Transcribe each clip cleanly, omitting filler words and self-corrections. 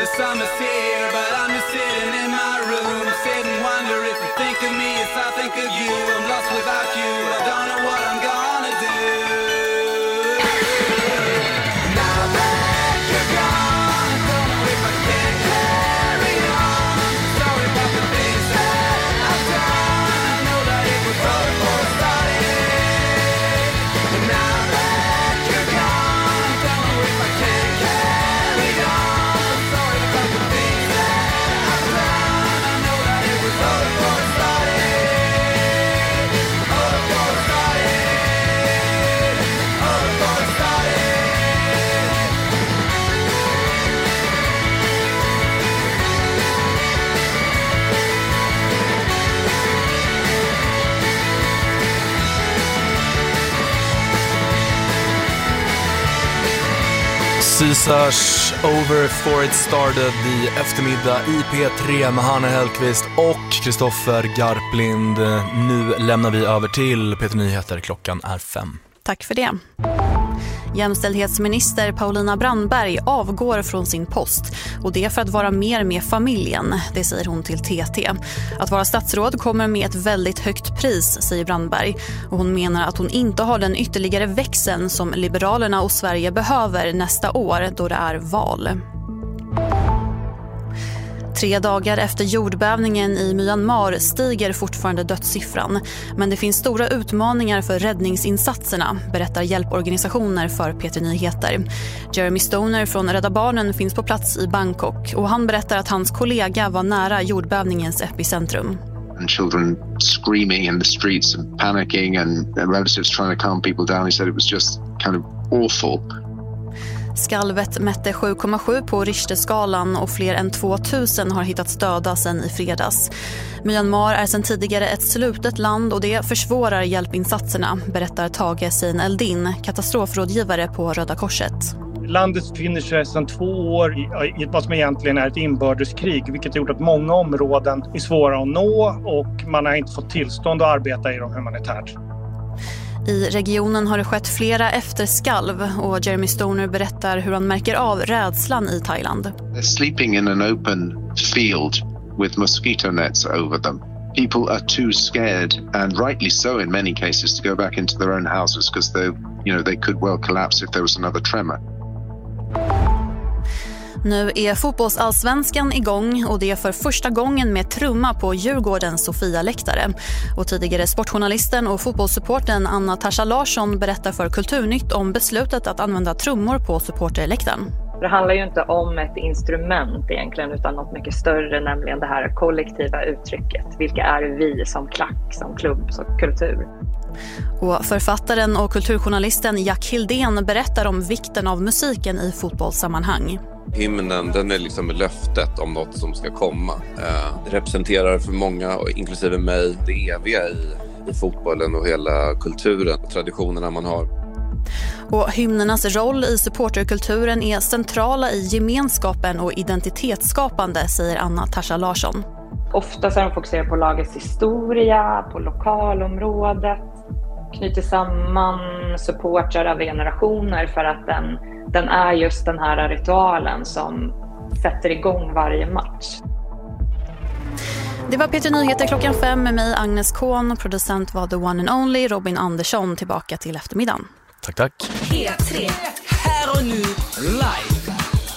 The summer's here, but I'm just sitting in my room. Sit and wonder if you think of me as I think of you. I'm lost without you, I don't know what I'm gonna do. Now that you're gone, don't know if I can carry on. Sorry about the things that I've done. I know that it was all before it started. And now that you're gone, don't know if I can carry on. Sorry about the things that I've done. I know that it was all before it started. All before it started. All before it started. Caesars Over For It Started i eftermiddag i P3 med Hanna Hellqvist och Kristoffer Garplind. Nu lämnar vi över till P3 Nyheter. Klockan är 5. Tack för det. Jämställdhetsminister Paulina Brandberg avgår från sin post och det för att vara mer med familjen, det säger hon till TT. Att vara statsråd kommer med ett väldigt högt pris, säger Brandberg, och hon menar att hon inte har den ytterligare växeln som Liberalerna och Sverige behöver nästa år då det är val. 3 dagar efter jordbävningen i Myanmar stiger fortfarande dödssiffran. Men det finns stora utmaningar för räddningsinsatserna, berättar hjälporganisationer för P3 Nyheter. Jeremy Stoner från Rädda Barnen finns på plats i Bangkok och han berättar att hans kollega var nära jordbävningens epicentrum. And children screaming in the streets and panicking and relatives trying to calm people down. He said it was just kind of awful. Skalvet mätte 7,7 på Richterskalan och fler än 2000 har hittats döda sedan i fredags. Myanmar är sedan tidigare ett slutet land och det försvårar hjälpinsatserna, berättar Tage Sein Eldin, katastrofrådgivare på Röda Korset. Landet befinner sig sedan 2 år i vad som egentligen är ett inbördeskrig, vilket har gjort att många områden är svåra att nå och man har inte fått tillstånd att arbeta i dem humanitärt. I regionen har det skett flera efterskalv och Jeremy Stoner berättar hur han märker av rädslan i Thailand. They're sleeping in an open field with mosquito nets over them. People are too scared, and rightly so in many cases, to go back into their own houses because they could well collapse if there was another tremor. Nu är fotbollsallsvenskan igång och det är för första gången med trumma på Djurgårdens Sofia-läktare. Och tidigare sportjournalisten och fotbollssupporten Anna Tasha Larsson berättar för Kulturnytt om beslutet att använda trummor på supporterläktaren. Det handlar ju inte om ett instrument egentligen utan något mycket större, nämligen det här kollektiva uttrycket. Vilka är vi som klack, som klubb, som kultur? Och författaren och kulturjournalisten Jack Hildén berättar om vikten av musiken i fotbollssammanhang. Hymnen, den är liksom löftet om något som ska komma. Det representerar för många, inklusive mig, det eviga i fotbollen och hela kulturen och traditionerna man har. Och hymnernas roll i supporterkulturen är centrala i gemenskapen och identitetsskapande, säger Anna Tasha Larsson. Ofta så är de fokuserar på lagets historia, på lokalområdet, knyter samman supportrar över generationer för att den är just den här ritualen som sätter igång varje match. Det var P3 Nyheter klockan 5 med mig Agnes Kohn. Producent var the one and only Robin Andersson. Tillbaka till eftermiddagen. Tack. P3, här och nu, live.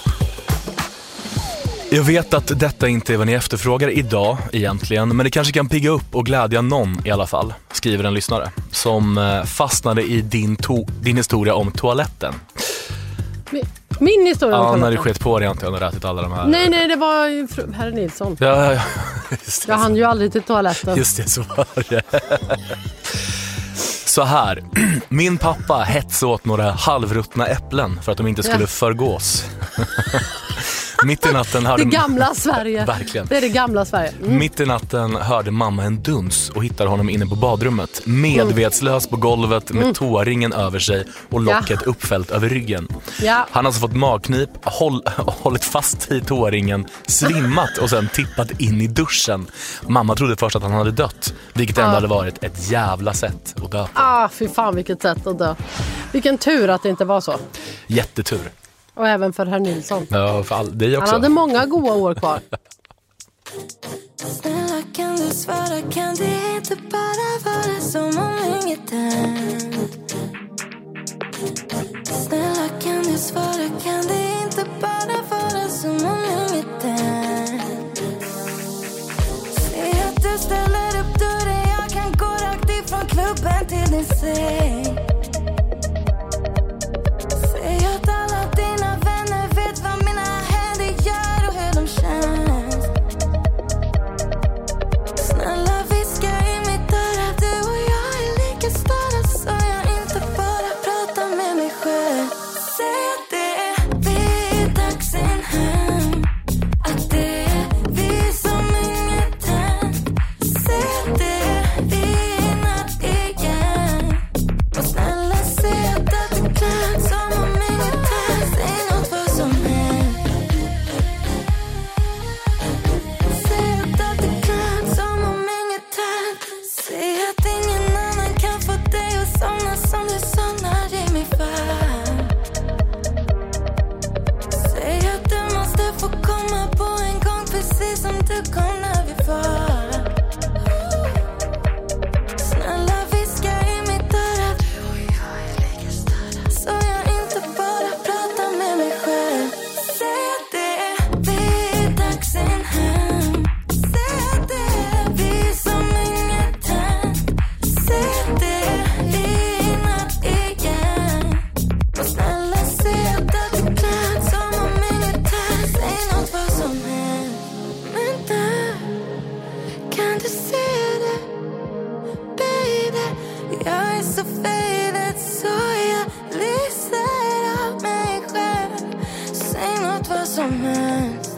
Jag vet att detta inte är vad ni efterfrågar idag egentligen, men det kanske kan pigga upp och glädja någon i alla fall, skriver en lyssnare som fastnade i din historia om toaletten. Min historia om toaletten? Ja, när du skett på det inte, jag har ätit alla de här. Nej, det var ju herr Nilsson. Ja. Jag hann ju aldrig till toaletten. Just det, så var det. Så här, min pappa hetsade åt några halvruttna äpplen för att de inte skulle förgås. Mitt i natten hörde... Det gamla Sverige. Verkligen. Det är det gamla Sverige. Mitt i natten hörde mamma en duns och hittade honom inne på badrummet. Medvetslös på golvet med tåringen över sig och locket uppfällt över ryggen. Ja. Han har alltså fått magknip, hållit fast i tåringen, svimmat och sen tippat in i duschen. Mamma trodde först att han hade dött, vilket ändå hade varit ett jävla sätt att dö på. Fy fan vilket sätt att dö. Vilken tur att det inte var så. Jättetur. Och även för herr Nilsson. Ja, det är också. Han hade många goda år kvar. Snälla kan du svara, kan det inte bara vara som om inget hänt? Snälla kan du svara, kan det inte bara vara som om inget hänt? Säg att du ställer upp dörren, jag kan gå rakt ifrån klubben till din säng. Säg att alla dina vänner vet vad mina händer gör och hur de känns. Snälla viska i mitt öra, du och jag är lika störda, så jag inte bara pratar med mig själv. Säg att det är vi i taxin hem, att det är vi som inget hänt. Säg att det är vi i natt igen. Och snälla säg att det är klart som om inget hänt. Säg något vad som helst. Säg att det är klart som om inget hänt. Säg att ingen annan kan få dig att somna som du somnar i min famn. Säg att du måste få komma på en gång, precis som du kom när vi var. Snälla viska i mitt öra, du och jag är lika störda, så jag inte bara pratar med mig själv. Säg att det är vi i taxin hem. Säg att det är vi som inget hänt. Säg att det är vi i natt igen. Och snälla säg att det är klart som om inget hänt. Säg något vad som helst. Men du, kan du se det, baby? Jag är så faded, så jag lyser av mig själv. Säg något vad som helst.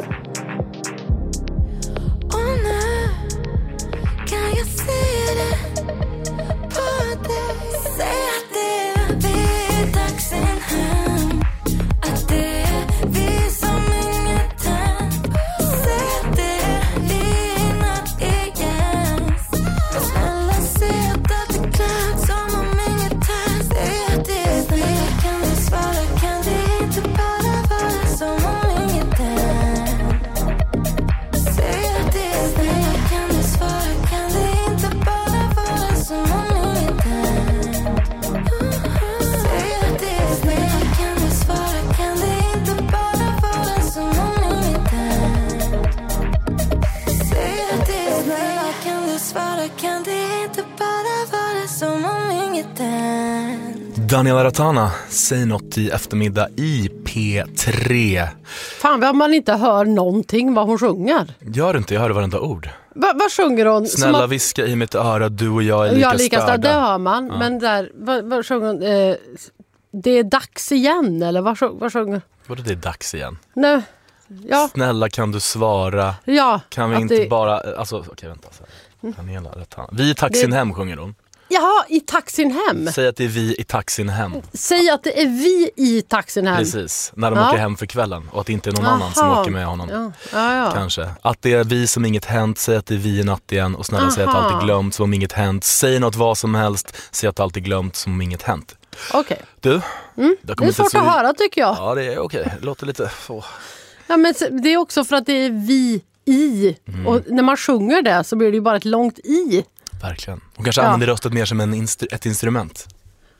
Och nu kan jag se det på dig. Säg att det är vi i taxin hem, att det är vi som inget hänt. Säg att det är vi i natt igen. Och snälla säg att det är klart som om inget hänt. Säg att det är vi. Kan du svara, kan det inte bara vara som om inget hänt? Säg att det är vi. Kan du svara, kan det inte bara vara som om inget hänt? Säg att det är vi. Kan du svara, kan det inte bara vara som om inget hänt? Säg att det är vi. Kan du svara, kan det inte bara vara som om inget hänt? Daniela Ratana, säg något i eftermiddag i P3. Fan, vad man inte hör någonting vad hon sjunger. Gör inte, jag hör varenda ord. Vad sjunger hon? Snälla viska i mitt öra, du och jag är lika störda. Det hör man. Ja. Men där, vad sjunger hon? Det är dags igen, eller vad sjunger? Vadå det är dags igen? Nej. Ja. Snälla kan du svara? Ja. Kan vi inte bara, alltså okej vänta. Daniela Ratana. Vi i taxin hem sjunger hon. Jaha, i taxin hem. Säg att det är vi i taxin hem. Säg att det är vi i taxin hem. Precis, när de åker hem för kvällen. Och att det inte är någon annan som åker med honom. Ja. Kanske. Att det är vi som inget hänt. Säg att det är vi i natt igen. Och snälla säg att allt är glömt som om inget hänt. Säg något vad som helst. Säg att allt är glömt som om inget hänt. Okej. Du? Det är svårt att höra tycker jag. Ja, det är okej. Det låter lite så. Ja, men det är också för att det är vi i. Och när man sjunger det så blir det ju bara ett långt i. Verkligen. Hon kanske använder röstet mer som ett instrument.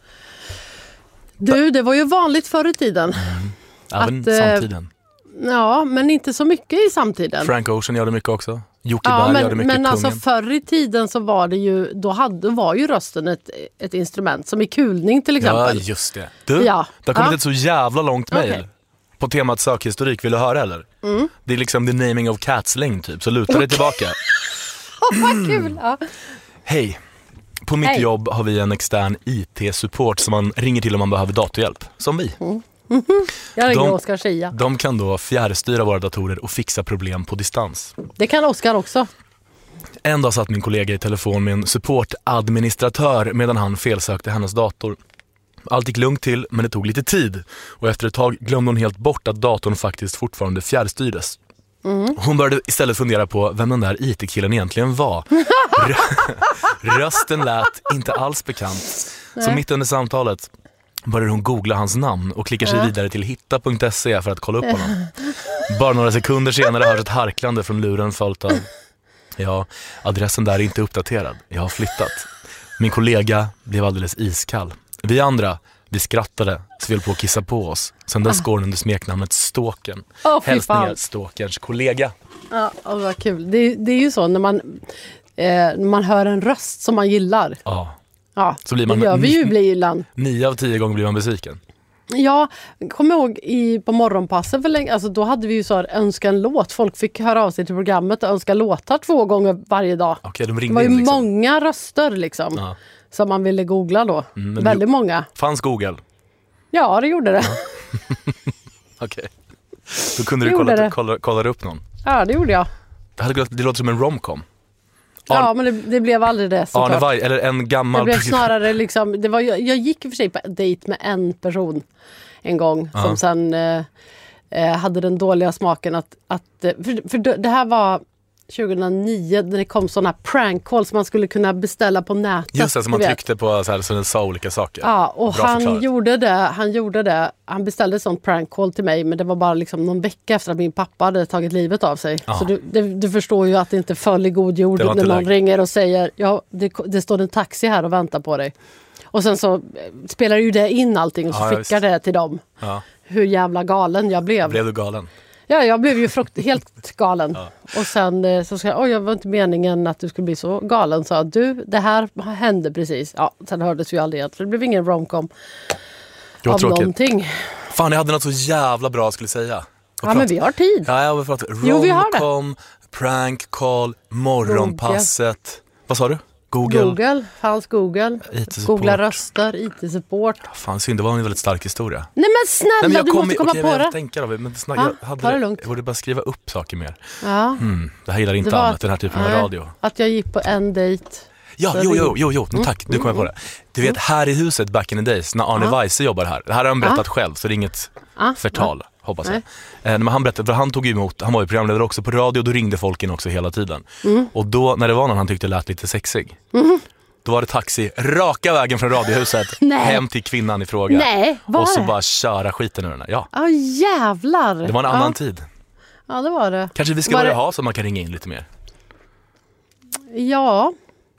Du, det var ju vanligt förr i tiden. Även samtiden. Ja, men inte så mycket i samtiden. Frank Ocean gör det mycket också. Jocke Berg gör det mycket. Men alltså förr i tiden så var det ju, då var ju rösten ett instrument. Som i kulning till exempel. Ja, just det. Du, det har kommit ett så jävla långt mejl. På temat sökhistorik, vill du höra eller? Det är liksom the naming of cats-längd typ. Så luta dig tillbaka. Vad kul! Ja. Hej. På mitt jobb har vi en extern IT-support som man ringer till om man behöver datorhjälp. Som vi. Jag ringer Oskar Schia. De kan då fjärrstyra våra datorer och fixa problem på distans. Det kan Oskar också. En dag satt min kollega i telefon med en supportadministratör medan han felsökte hennes dator. Allt gick lugnt till, men det tog lite tid. Och efter ett tag glömde hon helt bort att datorn faktiskt fortfarande fjärrstyrdes. Hon började istället fundera på vem den där IT-killen egentligen var. Rösten lät inte alls bekant. Så mitt under samtalet börjar hon googla hans namn och klickar sig vidare till hitta.se för att kolla upp honom. Bara några sekunder senare hörs ett harklande från luren följt av: ja, adressen där är inte uppdaterad. Jag har flyttat. Min kollega blev alldeles iskall. Vi andra, vi skrattade så vi höll på att kissa på oss. Sen dess går under smeknamnet Stalken. Hälsningar Stalkerns kollega. Ja, vad kul. Det är ju så när man hör en röst som man gillar. Ja, så blir man, det gör vi ju ibland. 9 av 10 gånger blir man besviken. Ja, kom ihåg på morgonpassen för länge, alltså då hade vi ju så här, önska en låt. Folk fick höra av sig till programmet och önska låtar 2 gånger varje dag. Okej, de det var ju in, liksom. Många röster liksom som man ville googla då. Väldigt många. Fanns Google? Ja, det gjorde det. Okej. Då kunde du kolla upp någon. Ja, det gjorde jag. Det låter som en romcom. Ja, men det blev aldrig det. Arne Weise, eller en gammal... Det blev snarare liksom... Jag gick i och för sig på dejt med en person en gång som sen hade den dåliga smaken att för det här var 2009 när det kom sådana prank calls som man skulle kunna beställa på nätet. Just det, som man tryckte på så den sa olika saker. Ja, och han gjorde det. Han beställde ett sånt prank call till mig, men det var bara liksom någon vecka efter att min pappa hade tagit livet av sig. Så du förstår ju att det inte föll i god jord när någon ringer och säger det står en taxi här och väntar på dig. Och sen så spelar ju det in allting och så skickar det till dem. Ja. Hur jävla galen jag blev. Blev du galen? Ja, jag blev ju helt galen. Och sen så sa jag, var inte meningen att du skulle bli så galen. Så du, det här hände precis. Ja, sen hördes vi aldrig igen. För det blev ingen romcom av någonting. Fan, jag hade något så jävla bra jag skulle säga. Men vi har tid. Ja, jag har pratat romcom, prank call, morgonpasset. Vad sa du? Google. Fanns Google. Googla röster, IT-support. Fan, synd, det var en väldigt stark historia. Nej men snälla, du måste komma på det. Jag borde bara skriva upp saker mer. Ja. Det här gillar inte annat, den här typen av radio. Att jag gick på en dejt. Ja, jo, tack, nu kommer jag på det. Du vet, här i huset back in the days, när Arne Weise jobbar här. Det här har han berättat själv, så det är inget förtal. Hoppas jag. Men han berättade, för han tog emot, han var ju programledare också på radio, då ringde folk in också hela tiden. Och då, när det var någon han tyckte lät lite sexig, då var det taxi raka vägen från radiohuset hem till kvinnan i fråga. Och så bara köra skiten ur den här. Ja. Jävlar. Det var en annan tid. Ja, det var det. Kanske vi ska börja ha så man kan ringa in lite mer. Ja.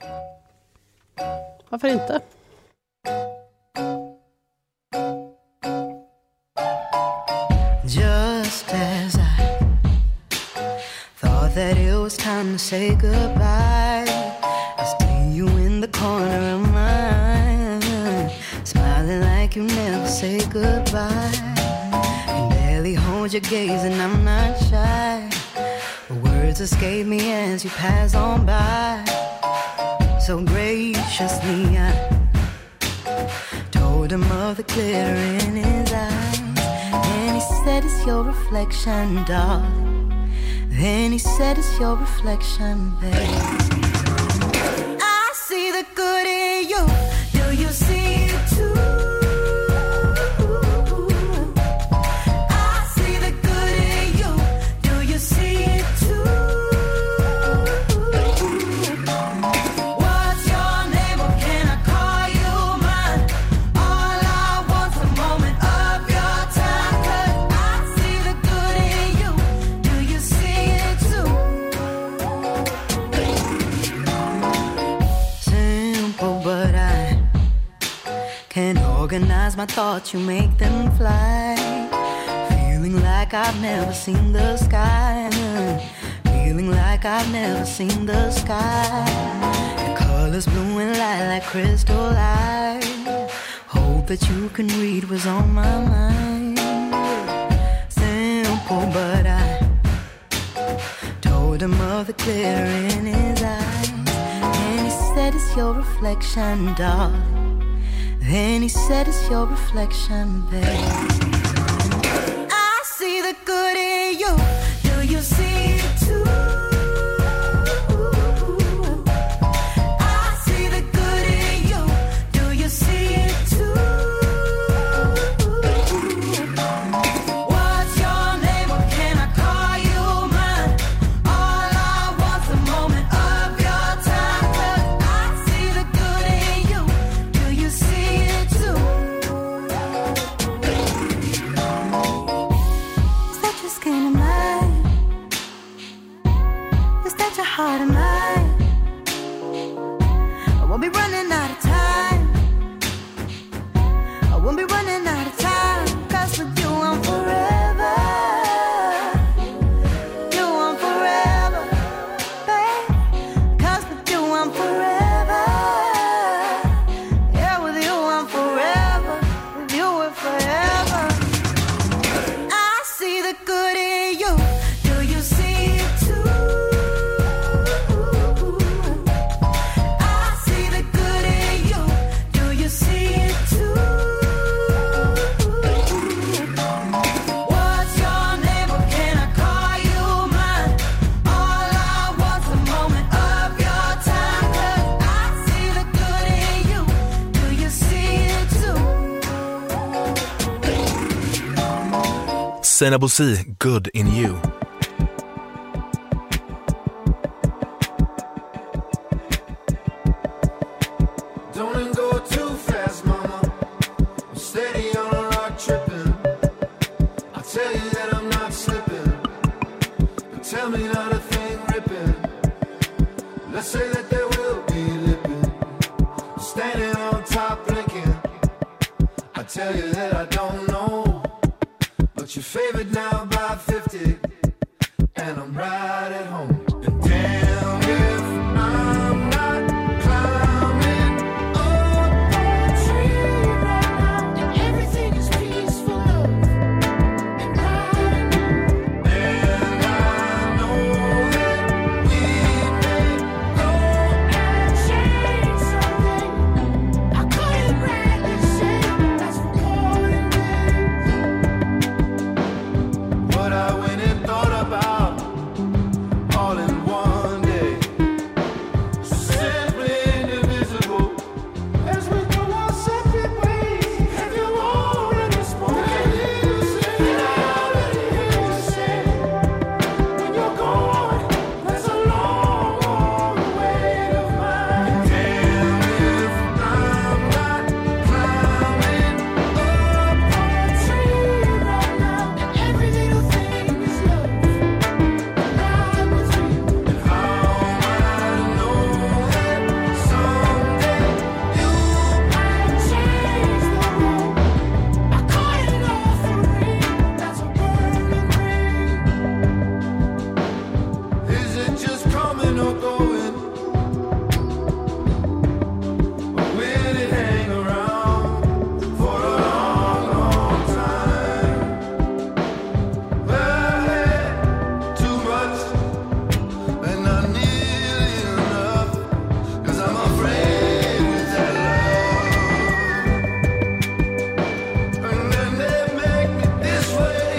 Varför inte? Just as I thought that it was time to say goodbye, I see you in the corner of my eye, smiling like you never say goodbye. You barely hold your gaze and I'm not shy. The words escape me as you pass on by. So graciously I told him of the glitter in his eyes. And he said it's your reflection, dog. Then he said it's your reflection, babe. I see the good in you. Do you see it too? I see the good in you. Do you see it too? What's your name or can I call you mine? All I want's a moment of your time. 'Cause I see the good in you. Do you see it too? Simple, but I can organize my thoughts, you make them fly. Feeling like I've never seen the sky. Feeling like I've never seen the sky. The colors blue and light like crystal light. Hope that you can read what's on my mind. Simple, but I told him of the glitter in his eyes. And he said it's your reflection, dog. Then he said it's your reflection, babe. I see the good in you. Do you see it too? I see the good in you. Do you see it too? What's your name or can I call you mine? All I want's a moment of your time. 'Cause I see the good in you. Do you see it too? good in you. Do you see it too? I see the good in you. Do you see it too? What's your name or can I call you mine? All I want's a moment of your time. 'Cause I see the good in you. Do you see it too? Sena Bosi, Good in You. Don't go too fast, mama. I'm steady on a rock tripping. I tell you that I'm not slipping. But tell me not a thing ripping. Let's say that there will be lipping. Standing on top blinking. I tell you that I don't know. But you're favored now by 50. And I'm right at home. And damn if I'm not climbing up a tree right now. And everything is peaceful love. And right now. And I know that we may go and change something. I couldn't really say that's important. What I went and thought about all in one day. Simply indivisible. As we go our separate ways. Have you already spoken? And I already hear you say, when you're gone, that's a long, long way of mine. Damn if I'm not climbing up a tree right now. And every little thing is love. Ride with me. And how I know that someday you might change the world. I call it an offering. That's a burning ring. Is it just coming or going? Or will it hang around for a long, long time? Well, I had too much and not nearly enough. 'Cause I'm afraid with that love. And then they make me this way.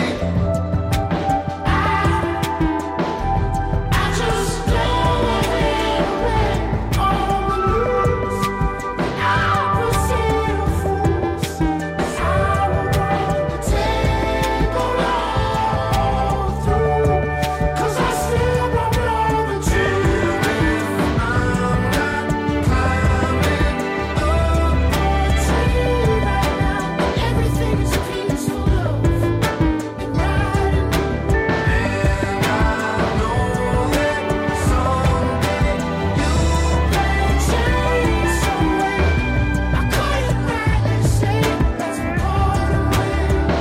I just don't want it away. All the lose, the opposite of fools. 'Cause I would rather take all through. 'Cause I still want love and chill. If I'm not climbing up a tree right now. And everything is peaceful love. And riding. And I know that someday you may change some way. I couldn't rightly say that's a part of me.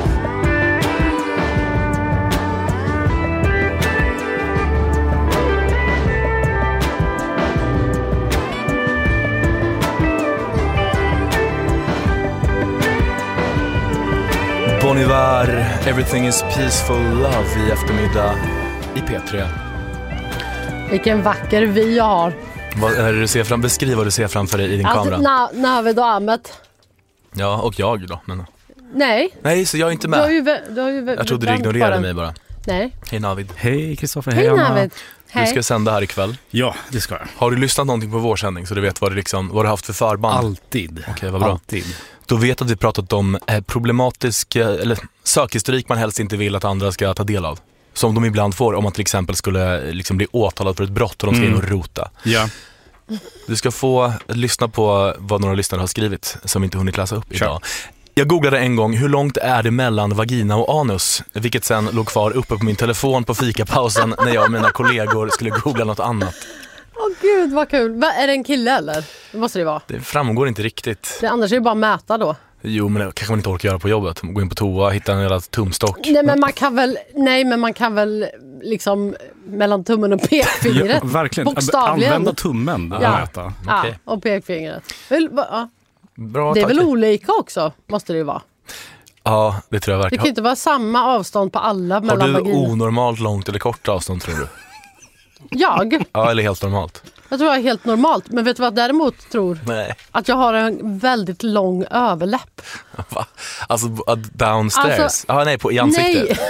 Bon Iver, Everything is Peaceful Love i eftermiddag i P3. Vilken vacker vy jag har. Vad är det du ser fram? Beskriv vad du ser framför dig i din kamera. Navid och Ahmet. Ja, och jag då. Men... Nej, så jag är inte du med. har ju Jag trodde du ignorerade mig bara. Nej. Hej Navid. Hej Kristoffer, Hej Anna. Navid. Du ska sända här ikväll. Ja, det ska jag. Har du lyssnat någonting på vår sändning så du vet vad du haft för förband? Alltid. Okej, vad bra. Alltid. Då vet att vi pratat om problematisk eller sökhistorik man helst inte vill att andra ska ta del av. Som de ibland får om man till exempel skulle liksom bli åtalad för ett brott och de ska in och rota. Ja. Du ska få lyssna på vad några lyssnare har skrivit som inte hunnit läsa upp idag. Jag googlade en gång, hur långt är det mellan vagina och anus? Vilket sen låg kvar uppe på min telefon på fikapausen när jag och mina kollegor skulle googla något annat. Åh gud, vad kul. Är det en kille eller? Det måste det vara. Det framgår inte riktigt. Annars är det bara att mäta då. Jo, men det kanske man inte orkar göra på jobbet. Gå in på toa, hitta en jävla tumstock. Nej, men man kan väl liksom mellan tummen och pekfingret. Ja, verkligen. Bokstavligen. Använda tummen och mäta. Ja, Okay. och pekfingret. Bra, det är tack. väl olika också, måste det ju vara. Ja, det tror jag Det verkligen. kan ju inte vara samma avstånd på alla Har mellan du vagina. onormalt långt eller kort avstånd tror du? Jag? Ja, eller helt normalt? Jag tror jag är helt normalt. Men vet du vad jag däremot tror? Nej. Att jag har en väldigt lång överläpp. Va? Alltså downstairs? Alltså, nej, i ansiktet? Nej.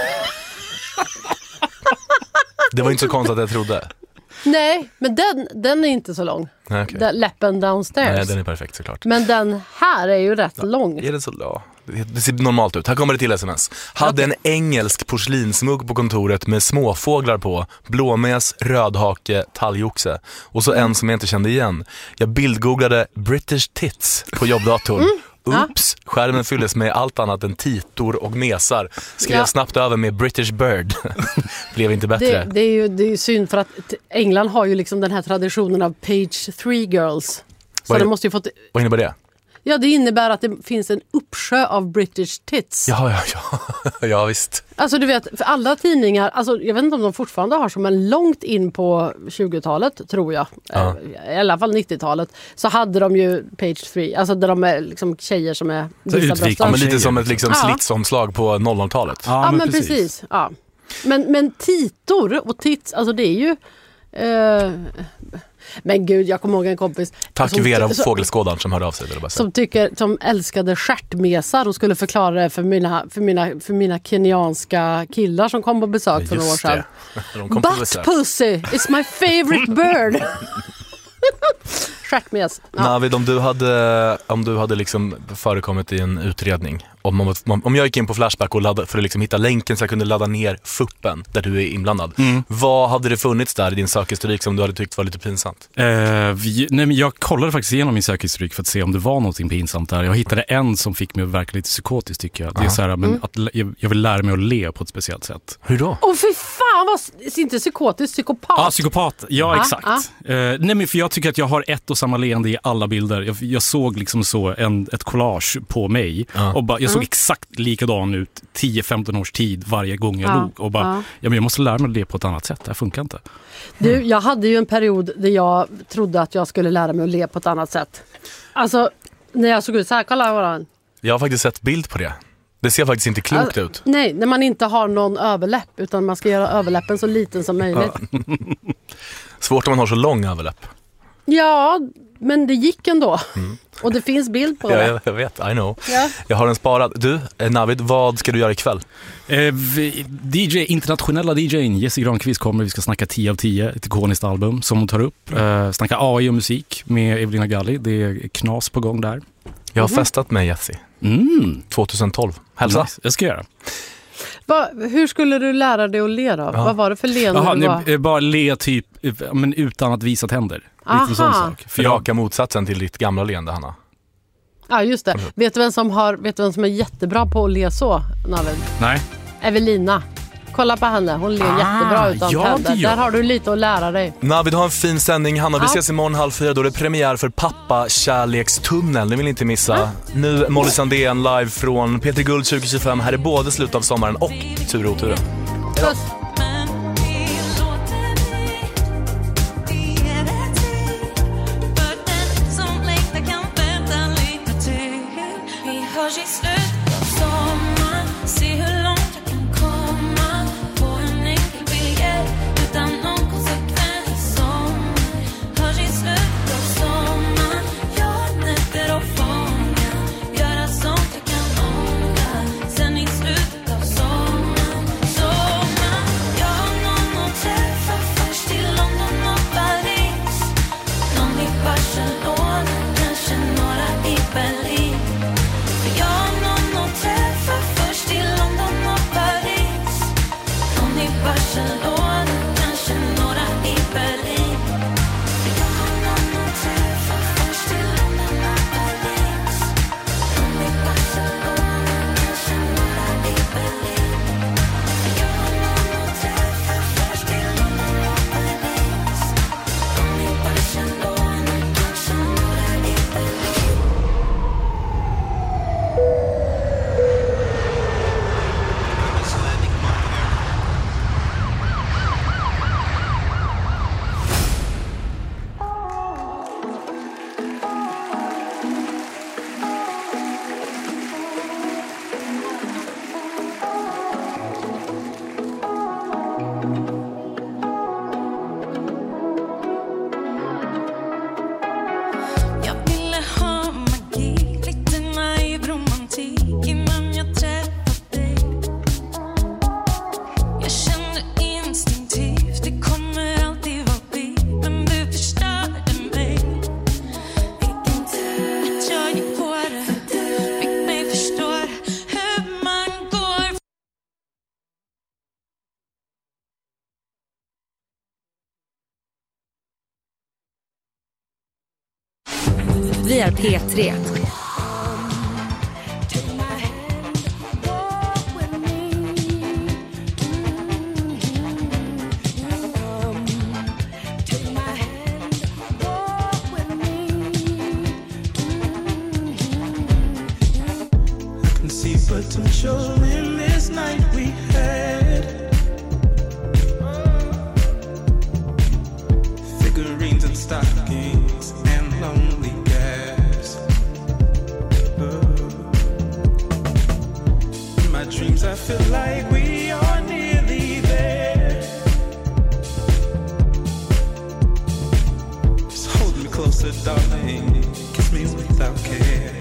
Det var inte så konstigt att jag trodde. Nej, men den är inte så lång. Nej, okay. Läppen downstairs. Nej, den är perfekt såklart. Men den här är ju rätt lång. Är det så? Ja, det ser normalt ut. Här kommer det till sms. Hade en engelsk porslinsmugg på kontoret med småfåglar på. Blåmes, rödhake, talgoxe. Och så en som jag inte kände igen. Jag bildgooglade British tits på jobbdatorn. Oops, skärmen fylldes med allt annat än titor och mesar. Skrev snabbt över med British bird. Blev inte bättre. Det är ju synd för att England har ju liksom den här traditionen av page 3 girls. Så det måste ju fått... Vad innebär det? Ja, det innebär att det finns en uppsjö av British tits. Ja, visst. Alltså du vet, för alla tidningar, alltså jag vet inte om de fortfarande har som en långt in på 20-talet, tror jag. Ja. I alla fall 90-talet. Så hade de ju page 3, alltså där de är liksom tjejer som är men lite som ett liksom slitsomslag på 00-talet. Ja, men precis. Ja. Men titor och tits, alltså det är ju... Men gud, jag kommer ihåg en kompis. Tack Vera Fågelskådan som hörde av sig. Som älskade stjärtmesar och skulle förklara det för mina kenyanska killar som kom på besök för några år sedan. Butt pussy is my favorite bird. Stjärtmes. Ja. Navid, om du hade liksom förekommit i en utredning, om jag gick in på Flashback och för att liksom hitta länken så jag kunde ladda ner fuppen där du är inblandad. Vad hade det funnits där i din sökhistorik som du hade tyckt var lite pinsamt? Nej, men jag kollade faktiskt igenom min sökhistorik för att se om det var någonting pinsamt där. Jag hittade en som fick mig att verka lite psykotisk, tycker jag. Det är så här, men att jag vill lära mig att le på ett speciellt sätt. Hur då? Fy fan, inte psykotisk, psykopat. Ja, psykopat. Ja, exakt. Nej, men för jag tycker att jag har ett och samma leende i alla bilder. Jag såg liksom så ett collage på mig och bara, jag såg exakt likadan ut 10-15 års tid varje gång jag log och bara, men jag måste lära mig det på ett annat sätt. Det funkar inte. Du, jag hade ju en period där jag trodde att jag skulle lära mig att le på ett annat sätt. Alltså, när jag såg ut så här, kolla varann. Jag har faktiskt sett bild på det. Det ser faktiskt inte klokt ut. Nej, när man inte har någon överläpp utan man ska göra överläppen så liten som möjligt. Svårt om man har så lång överläpp. Ja, men det gick ändå. Och det finns bild på det. Jag vet, I know. Ja. Jag har den sparad. Du, Navid, vad ska du göra ikväll? Internationella DJ:n Jesse Granqvist kommer. Vi ska snacka 10 av 10, ett ikoniskt album som hon tar upp. Snacka AI och musik med Evelina Galli. Det är knas på gång där. Jag har festat med Jesse. 2012. Hälsa. Nice. Jag ska göra. Hur skulle du lära dig att le då? Vad var det för leende? Bara le typ, men utan att visa tänder. Lite sån sak. För raka motsatsen till ditt gamla leende, Hanna. Ja, just det. Vet du vem som är jättebra på att le så, Navid? Nej. Evelina. Kolla på henne, hon ler jättebra utan tänder. Där har du lite att lära dig. Navid, har en fin sändning. Hanna, vi ses imorgon 3:30. Då är det premiär för Pappa-kärlekstunneln. Det vill inte missa. Nu Molly Sandén live från Peter Guld 2025. Här är både slut av sommaren och tur och otur. Puss. Vi är P3. Potential in this night we had. Figurines and stockings and lonely gaps. In my dreams I feel like we are nearly there. Just hold me closer, darling. Kiss me without care.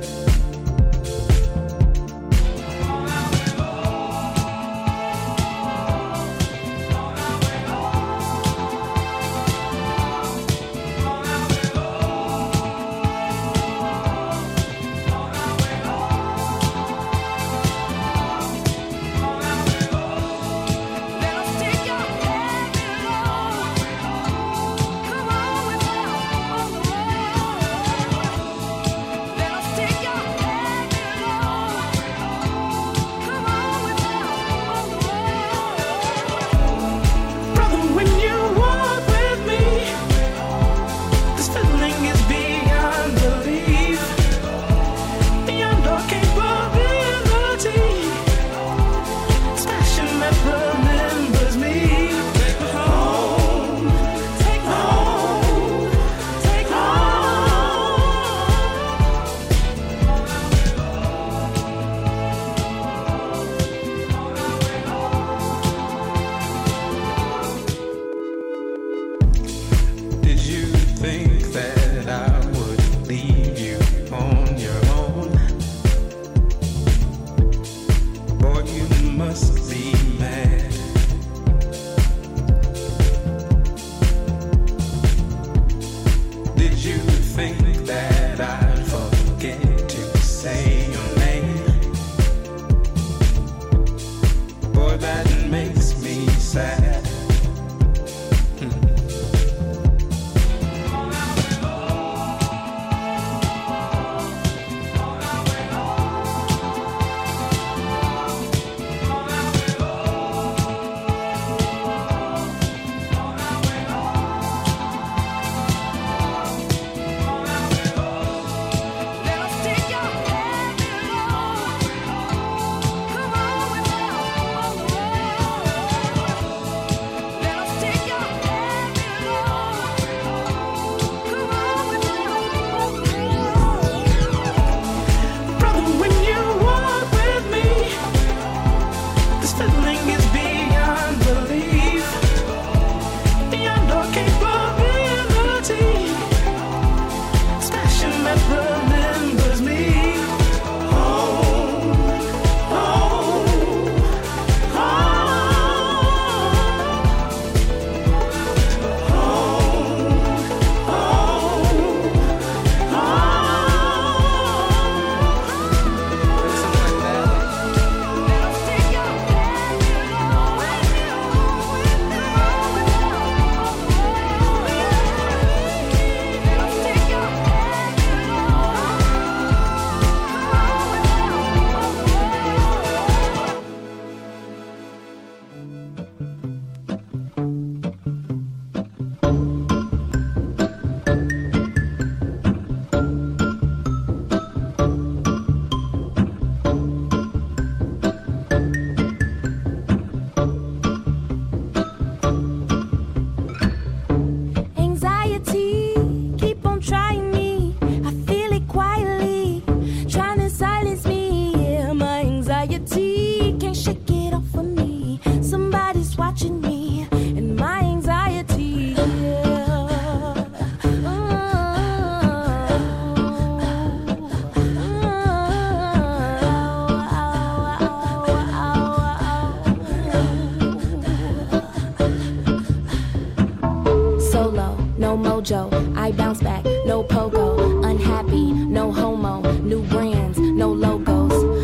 mojo. I bounce back, no pogo. Unhappy, no homo. New brands, no logos. Money on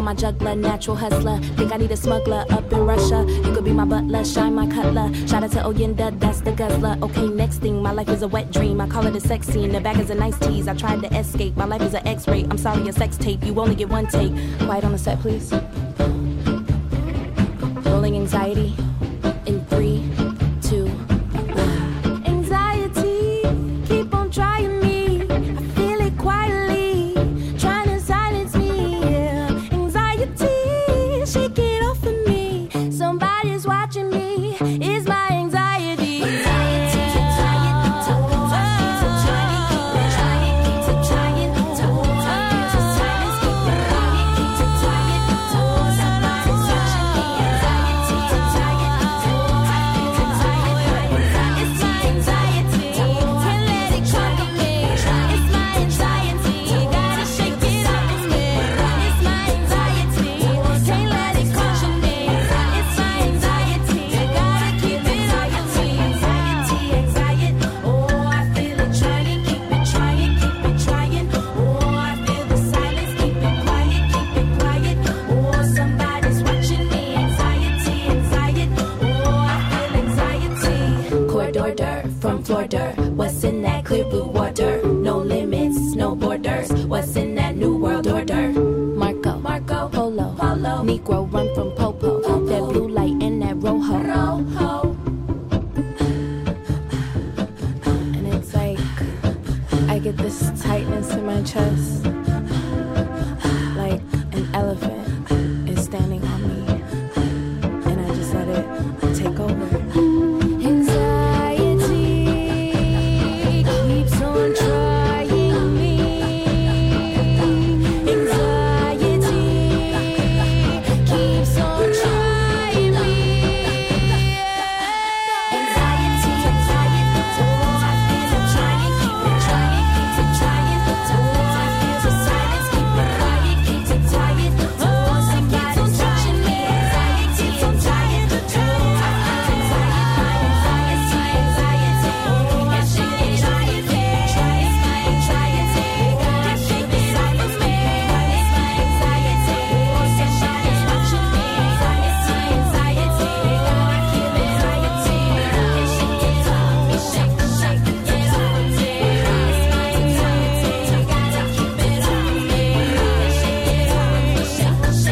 my juggler, natural hustler. Think I need a smuggler up in Russia. You could be my butler, shine my cutler. Shout out to Oyenda, that's the guzzler. Okay, next thing, my life is a wet dream. I call it a sex scene, the back is a nice tease. I tried to escape, my life is an X-ray. I'm sorry, a sex tape, you only get one take. Quiet on the set, please. Rolling anxiety in 3, 2, 1. Anxiety, keep on trying me. I feel it quietly, trying to silence me. Yeah. Anxiety, shake it off of me. Somebody's watching me. It's my anxiety. Anxiety, keep trying to try it, keep trying, keep trying to silence, keep it quiet, keep trying to somebody's watching me. Anxiety, keep trying to it's my anxiety. Can't let it conquer me. It's my anxiety. Gotta shake it off of me. It's my anxiety. Can't let it conquer me. It's my anxiety. Gotta keep it on your feet. Anxiety, anxiety. Oh, I feel it trying. Keep it trying. Keep it trying. Oh, I feel the silence. Keep it quiet. Keep it quiet. Oh, somebody's watching me. Anxiety, anxiety. Oh, I feel anxiety. Corridor dirt from floor dirt. What's in that clear blue water? No limits, no borders. What's in that new world order? Marco, Polo, Negro run from Popo. That blue light in that Rojo. And it's like I get this tightness in my chest, like an elephant is standing on me, and I just let it take over. Anxiety keeps on trying me. Anxiety keeps on trying me. Anxiety, anxiety, oh, I feel it trying, keep it trying, keep it trying. Oh, I feel the silence, keep it quiet, keep it tired. Oh, somebody's watching me. Anxiety, I'm tired. Oh, I feel anxiety, anxiety, oh, I shake it, try it, try it, anxiety. Gotta shake it off of me. It's my anxiety. Oh, somebody's watching me. Anxiety, anxiety, oh, I feel anxiety. Can't shake it off me, shake it off me. It's my anxiety. Gotta keep it on me. Can't shake it off me, shake it off me. It's my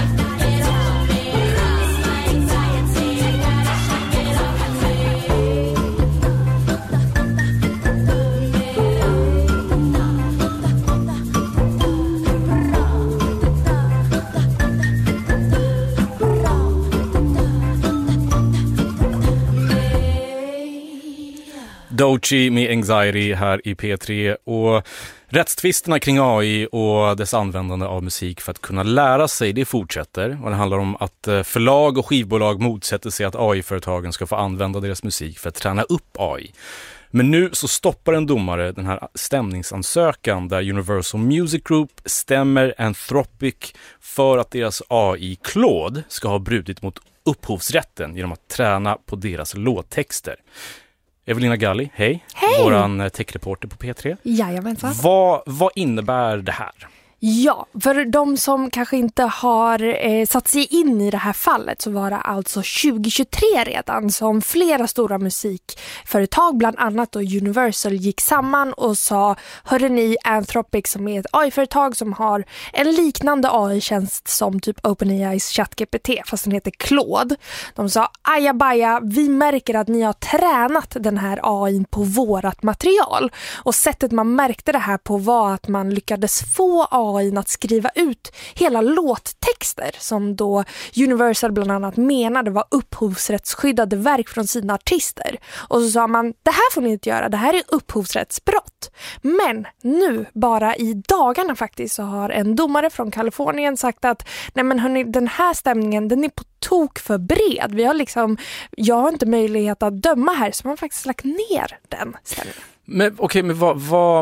Doechii med Anxiety här i P3 och rättstvisterna kring AI och dess användande av musik för att kunna lära sig, det fortsätter. Och det handlar om att förlag och skivbolag motsätter sig att AI-företagen ska få använda deras musik för att träna upp AI. Men nu så stoppar en domare den här stämningsansökan där Universal Music Group stämmer Anthropic för att deras AI Claude ska ha brutit mot upphovsrätten genom att träna på deras låttexter. Evelina Galli, hej. Hej! Våran techreporter på P3. Jajamensan. Vad innebär det här? Ja, för de som kanske inte har satt sig in i det här fallet så var det alltså 2023 redan som flera stora musikföretag, bland annat då Universal, gick samman och sa: hörde ni, Anthropic som är ett AI-företag som har en liknande AI-tjänst som typ OpenAIs ChatGPT fast den heter Claude. De sa: ajabaja, vi märker att ni har tränat den här AI på vårat material. Och sättet man märkte det här på var att man lyckades få AI att skriva ut hela låttexter som då Universal bland annat menade var upphovsrättsskyddade verk från sina artister. Och så sa man: det här får ni inte göra, det här är upphovsrättsbrott. Men nu, bara i dagarna faktiskt, så har en domare från Kalifornien sagt att nej men hörni, den här stämningen, den är på tok för bred. Jag har inte möjlighet att döma här, så man har faktiskt lagt ner den stämningen. Men okej, men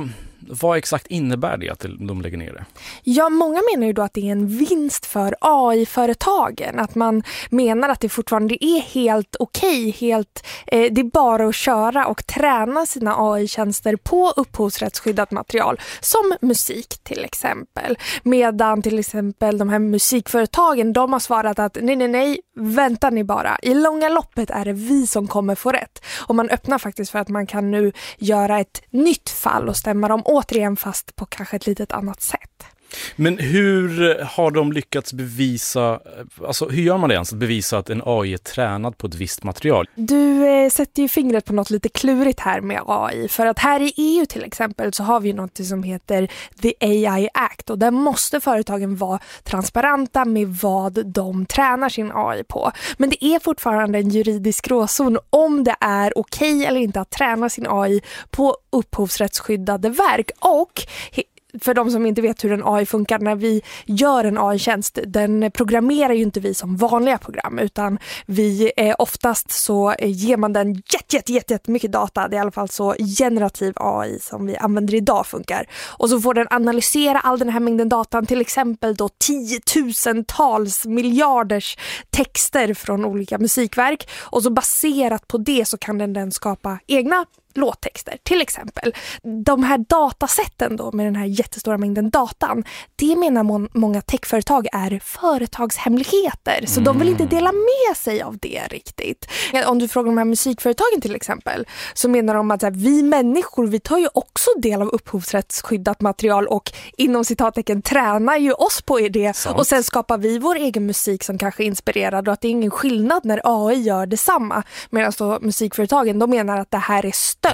Vad exakt innebär det att de lägger ner det? Ja, många menar ju då att det är en vinst för AI-företagen. Att man menar att det fortfarande är helt okej, det är bara att köra och träna sina AI-tjänster på upphovsrättsskyddat material som musik till exempel. Medan till exempel de här musikföretagen, de har svarat att nej, vänta ni bara. I långa loppet är det vi som kommer få rätt. Och man öppnar faktiskt för att man kan nu göra ett nytt fall och stämma dem återigen fast på kanske ett litet annat sätt. Men hur har de lyckats bevisa, alltså hur gör man det ens att bevisa att en AI är tränad på ett visst material? Du sätter ju fingret på något lite klurigt här med AI. För att här i EU till exempel så har vi något som heter The AI Act. Och där måste företagen vara transparenta med vad de tränar sin AI på. Men det är fortfarande en juridisk gråzon om det är okej eller inte att träna sin AI på upphovsrättsskyddade verk. Och för de som inte vet hur en AI funkar, när vi gör en AI-tjänst, den programmerar ju inte vi som vanliga program, utan vi oftast så ger man den jättemycket data. Det är i alla fall så generativ AI som vi använder idag funkar. Och så får den analysera all den här mängden datan, till exempel då 10 000-tals miljarders texter från olika musikverk. Och så baserat på det så kan den skapa egna låttexter till exempel. De här datasätten då med den här jättestora mängden datan, det menar många techföretag är företagshemligheter. Så de vill inte dela med sig av det riktigt. Om du frågar de här musikföretagen till exempel, så menar de att så här, vi människor, vi tar ju också del av upphovsrättsskyddat material och inom citattecken tränar ju oss på det. Sant. Och sen skapar vi vår egen musik som kanske är inspirerad, och att det är ingen skillnad när AI gör detsamma. Medan då musikföretagen, de menar att det här är stöld.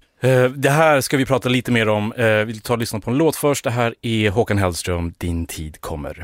Det här ska vi prata lite mer om. Vi tar och lyssna på en låt först. Det här är Håkan Hellström, Din tid kommer.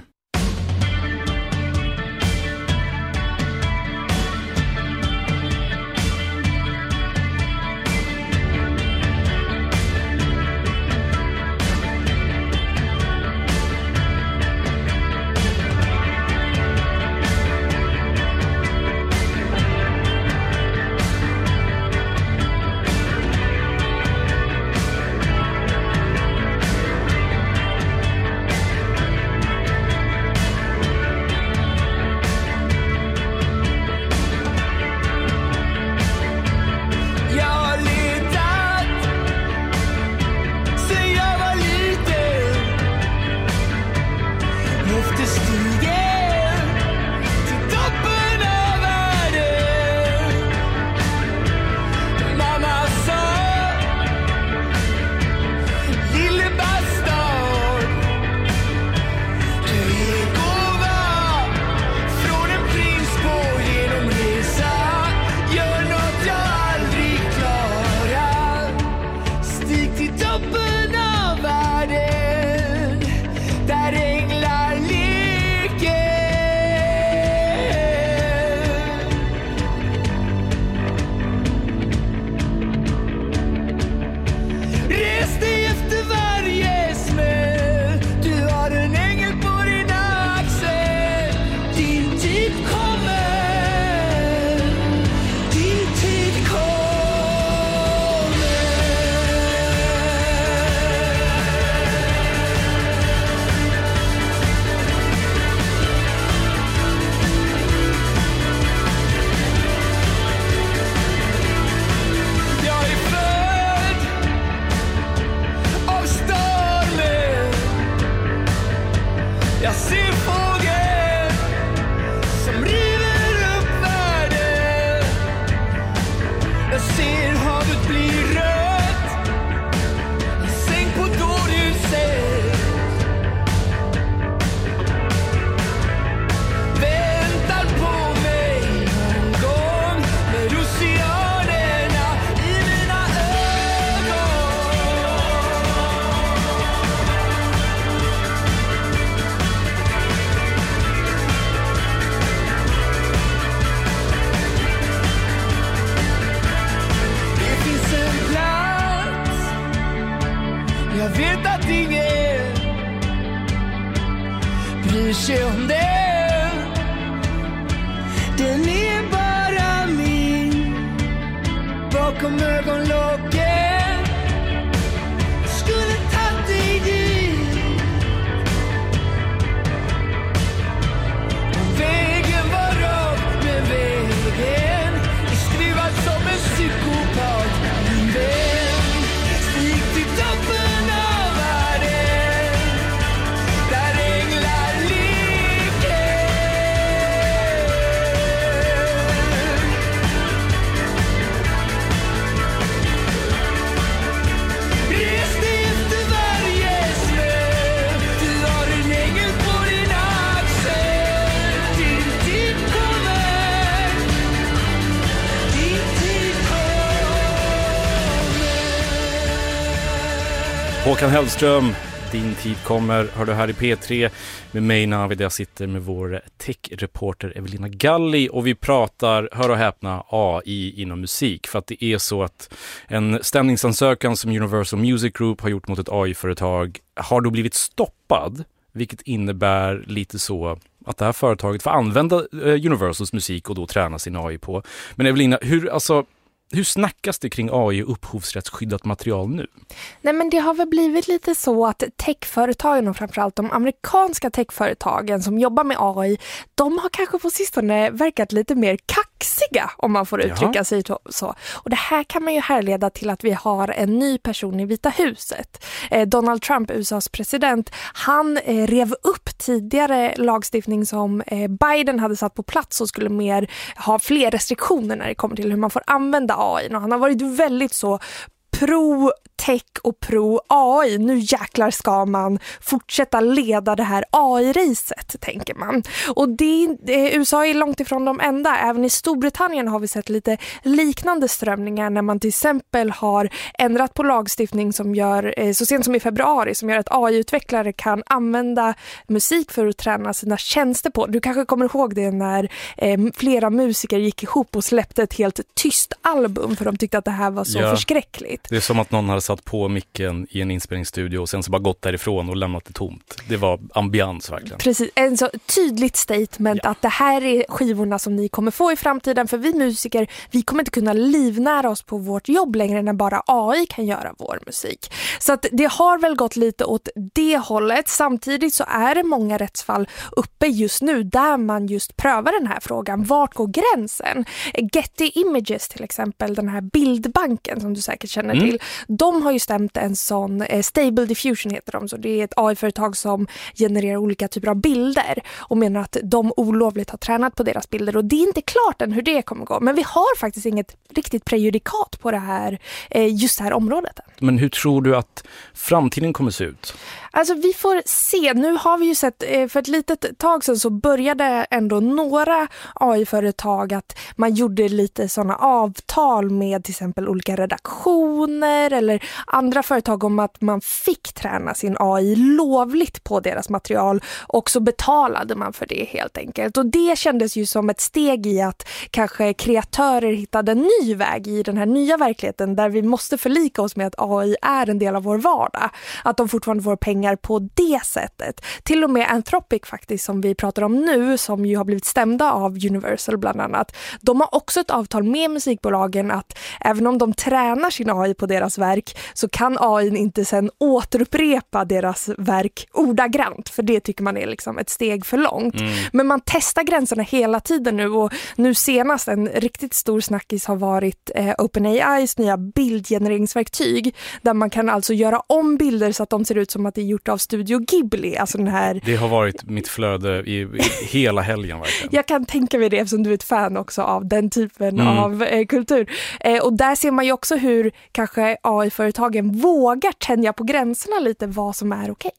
Jag vet att ingen bryr sig om det. Den är bara min. Bakom ögonlocken skulle ta Håkan Hellström, din tid kommer, hör du här i P3 med mig Navid. Jag sitter med vår tech-reporter Evelina Galli och vi pratar, hör och häpna, AI inom musik. För att det är så att en stämningsansökan som Universal Music Group har gjort mot ett AI-företag har då blivit stoppad, vilket innebär lite så att det här företaget får använda Universals musik och då träna sin AI på. Men Evelina, hur snackas det kring AI och upphovsrättsskyddat material nu? Nej, men det har väl blivit lite så att techföretagen och framförallt de amerikanska techföretagen som jobbar med AI, de har kanske på sistone verkat lite mer kaxiga, om man får uttrycka sig så. Och det här kan man ju härleda till att vi har en ny person i Vita huset. Donald Trump, USAs president, han rev upp tidigare lagstiftning som Biden hade satt på plats och skulle mer ha fler restriktioner när det kommer till hur man får använda AI. Och han har varit väldigt så pro-tech och pro-AI. Nu jäklar ska man fortsätta leda det här AI-racet, tänker man. Och USA är långt ifrån de enda. Även i Storbritannien har vi sett lite liknande strömningar när man till exempel har ändrat på lagstiftning som gör, så sent som i februari, som gör att AI-utvecklare kan använda musik för att träna sina tjänster på. Du kanske kommer ihåg det när flera musiker gick ihop och släppte ett helt tyst album för de tyckte att det här var så förskräckligt. Det är som att någon hade satt på micken i en inspelningsstudio och sen så bara gått därifrån och lämnat det tomt. Det var ambians verkligen. Precis, en så tydligt statement att det här är skivorna som ni kommer få i framtiden, för vi musiker, vi kommer inte kunna livnära oss på vårt jobb längre när bara AI kan göra vår musik. Så att det har väl gått lite åt det hållet. Samtidigt så är det många rättsfall uppe just nu där man just prövar den här frågan. Vart går gränsen? Getty Images till exempel, den här bildbanken som du säkert känner till, de har ju stämt en sån Stable Diffusion heter de, så det är ett AI-företag som genererar olika typer av bilder och menar att de olovligt har tränat på deras bilder, och det är inte klart än hur det kommer gå, men vi har faktiskt inget riktigt prejudikat på det här, just det här området. Men hur tror du att framtiden kommer se ut? Alltså vi får se. Nu har vi ju sett, för ett litet tag sedan så började ändå några AI-företag att man gjorde lite sådana avtal med till exempel olika redaktioner eller andra företag om att man fick träna sin AI lovligt på deras material, och så betalade man för det helt enkelt. Och det kändes ju som ett steg i att kanske kreatörer hittade en ny väg i den här nya verkligheten där vi måste förlika oss med att AI är en del av vår vardag. Att de fortfarande får pengar på det sättet. Till och med Anthropic faktiskt, som vi pratar om nu, som ju har blivit stämda av Universal bland annat. De har också ett avtal med musikbolagen att även om de tränar sin AI på deras verk så kan AI inte sen återupprepa deras verk ordagrant, för det tycker man är liksom ett steg för långt. Men man testar gränserna hela tiden nu, och nu senast en riktigt stor snackis har varit OpenAIs nya bildgenereringsverktyg där man kan alltså göra om bilder så att de ser ut som att det är gjort av Studio Ghibli. Alltså den här... Det har varit mitt flöde i hela helgen verkligen. Jag kan tänka mig det eftersom du är ett fan också av den typen av kultur. Och där ser man ju också hur kanske AI-företagen vågar tänja på gränserna lite vad som är okej.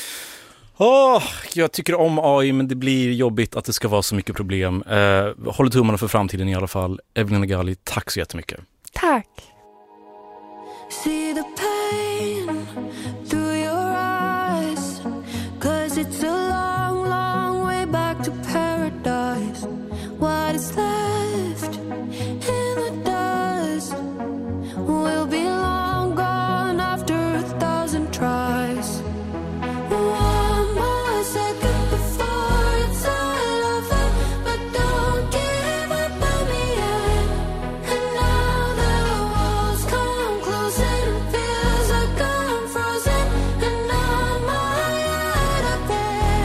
Jag tycker om AI, men det blir jobbigt att det ska vara så mycket problem. Håller tummarna för framtiden i alla fall. Evelina Galli, tack så jättemycket. Tack. See the pain through your eyes, 'cause it's a long, long way back to paradise. What is left in the dust will be long gone after 1,000 tries. One more second before it's all over, but don't give up on me yet. And now the walls come close and it feels like I'm frozen, and now my head up there.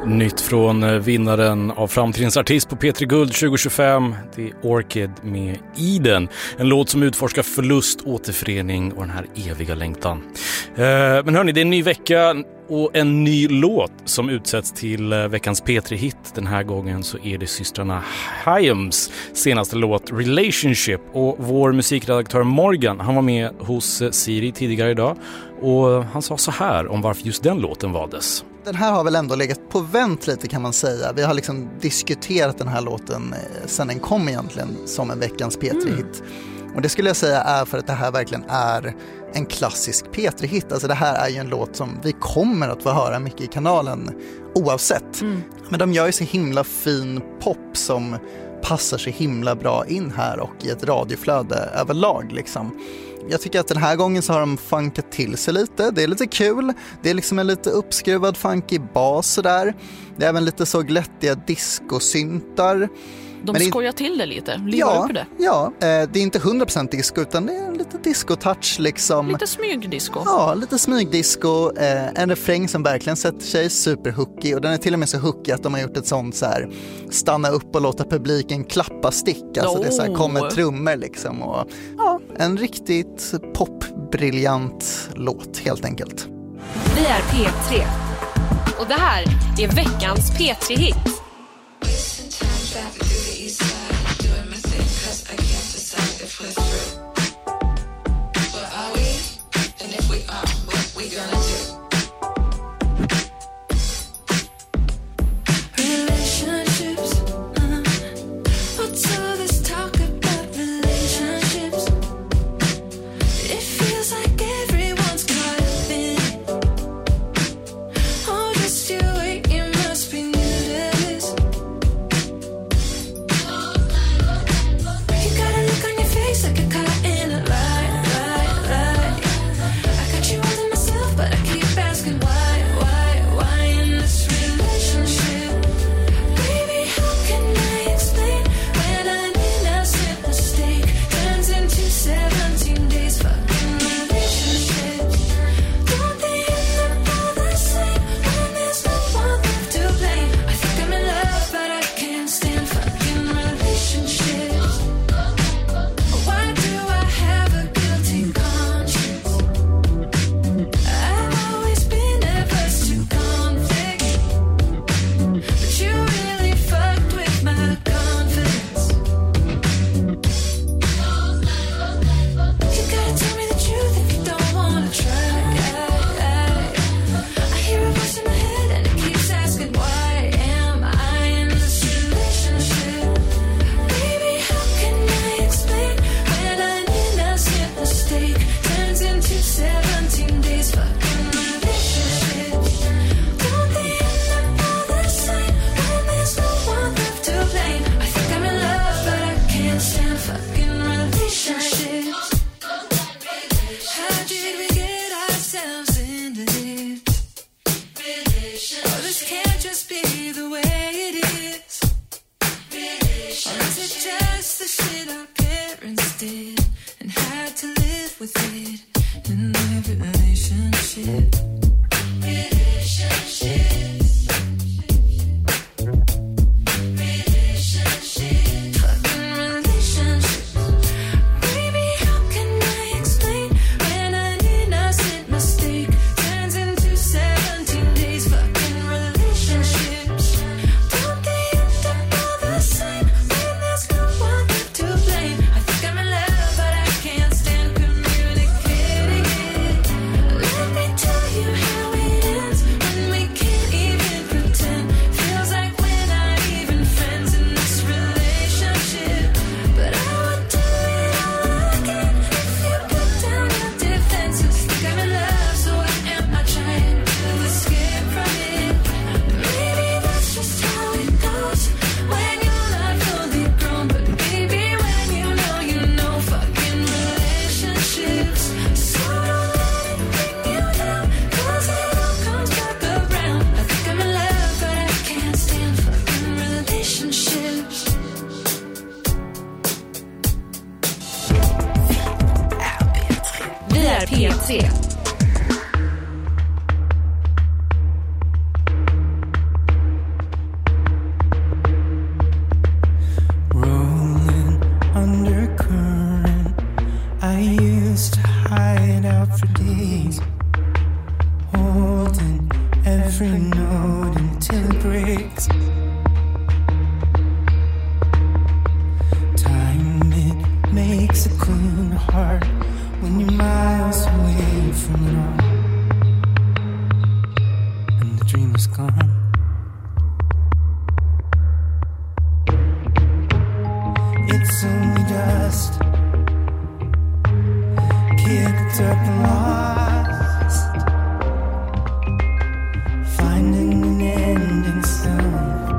Nytt från vinnaren av Framtidens artist på P3 Guld 2025, The Orchid med Eden. En låt som utforskar förlust, återförening och den här eviga längtan. Men hörni, det är en ny vecka och en ny låt som utsätts till veckans P3-hit. Den här gången så är det systrarna Hyams senaste låt Relationship. Och vår musikredaktör Morgan, han var med hos Siri tidigare idag. Och han sa så här om varför just den låten valdes. Den här har väl ändå legat på vänt lite kan man säga. Vi har liksom diskuterat den här låten sedan den kom egentligen som en veckans P3-hit. Och det skulle jag säga är för att det här verkligen är en klassisk P3-hit. Alltså det här är ju en låt som vi kommer att få höra mycket i kanalen oavsett. Men de gör ju så himla fin pop som passar så himla bra in här och i ett radioflöde överlag liksom. Jag tycker att den här gången så har de funkat till sig lite. Det är lite kul. Det är liksom en lite uppskruvad funky bas sådär. Det är även lite så glättiga discosyntar. De skojar till det lite. Livar upp det. Ja, det är inte 100% disco utan det är lite disco-touch liksom. Lite smygdisco. Ja, lite smygdisco. En refräng som verkligen sätter sig superhookig och den är till och med så hookig att de har gjort ett sånt så här stanna upp och låta publiken klappa stick. Alltså det är så här, kommer trummor liksom och ja, en riktigt popbriljant låt helt enkelt. Vi är P3 och det här är veckans P3-hit. every note until it breaks. Time, it makes a clean heart when you're miles away from it all. And the dream is gone. It's only dust, kicked up and lost, finding an end in itself.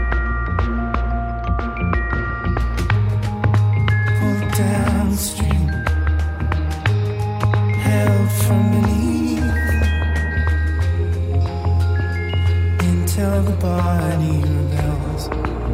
Pulled downstream, held from beneath, until the body rebels.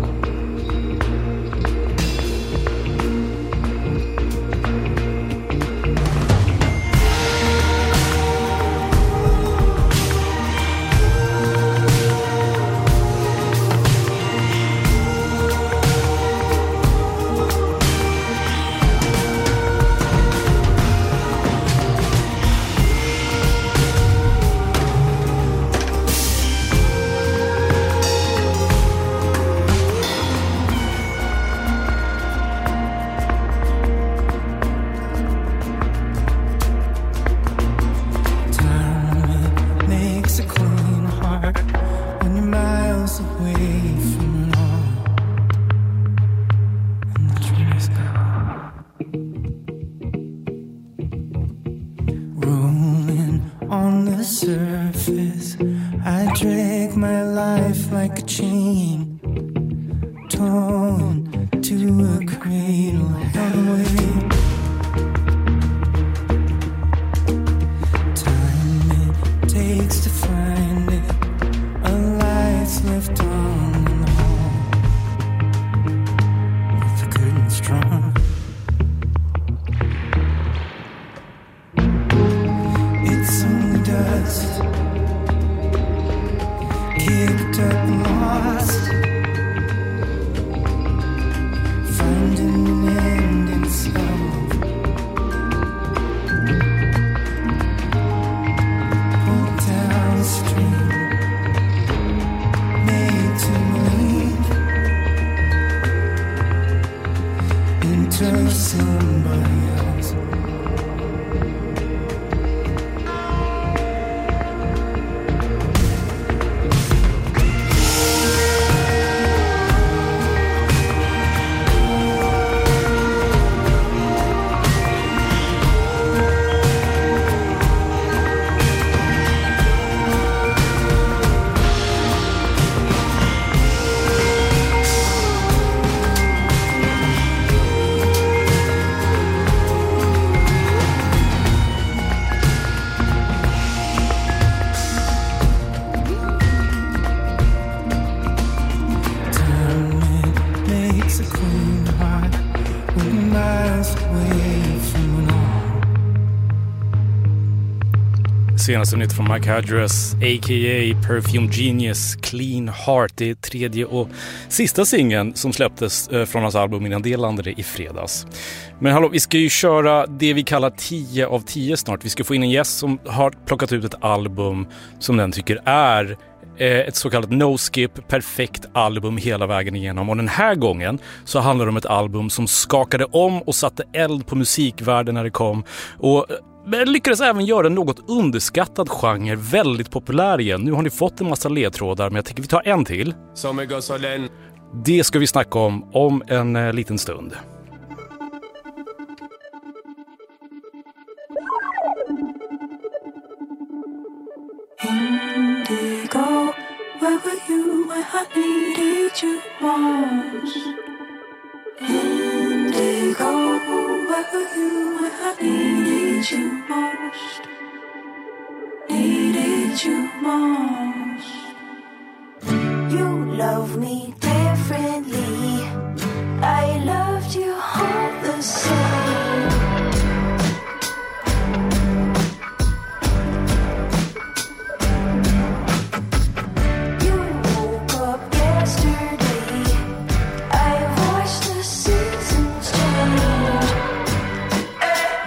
Senaste nytt från Mike Hadras, a.k.a. Perfume Genius, Clean Heart. Det är tredje och sista singeln som släpptes från hans album innan det landade i fredags. Men hallå, vi ska ju köra det vi kallar 10 av 10 snart. Vi ska få in en gäst som har plockat ut ett album som den tycker är ett så kallat no-skip, perfekt album hela vägen igenom. Och den här gången så handlar det om ett album som skakade om och satte eld på musikvärlden när det kom. Och men lyckades även göra en något underskattad genre väldigt populär igen. Nu har ni fått en massa ledtrådar, men jag tänker vi tar en till. Det ska vi snacka om en liten stund. Indigo, where were you when I needed you most? Indigo, where were you when I needed you most? Needed you most. You love me differently. I loved you all the same. You woke up yesterday. I watched the seasons change.